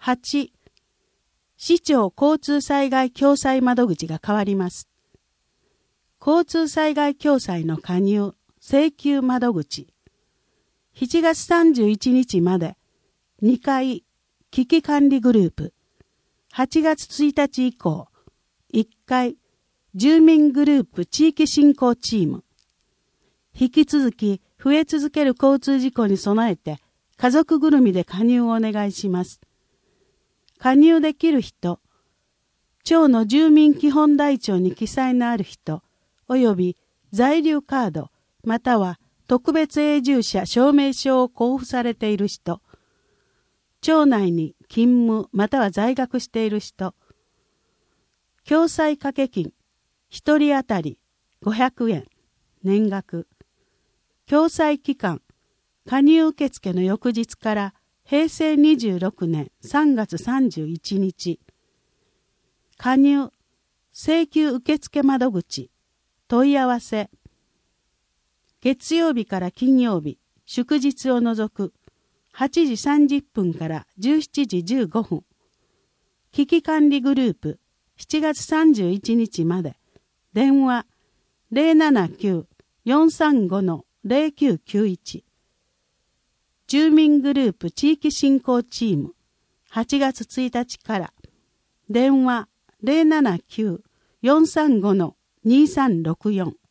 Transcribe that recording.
8、市町交通災害共済窓口が変わります。交通災害共済の加入、請求窓口。7月31日まで、2回、危機管理グループ。8月1日以降、1回、住民グループ地域振興チーム。引き続き、増え続ける交通事故に備えて、家族ぐるみで加入をお願いします。加入できる人、町の住民基本台帳に記載のある人、および在留カード、または特別永住者証明書を交付されている人、町内に勤務または在学している人、共済掛金、一人当たり500円、年額、共済期間、加入受付の翌日から平成26年3月31日、加入、請求受付窓口、問い合わせ、月曜日から金曜日、祝日を除く、8時30分から17時15分、危機管理グループ、7月31日まで、電話 079-435-0991、住民グループ地域振興チーム、8月1日から、電話 079-435-2364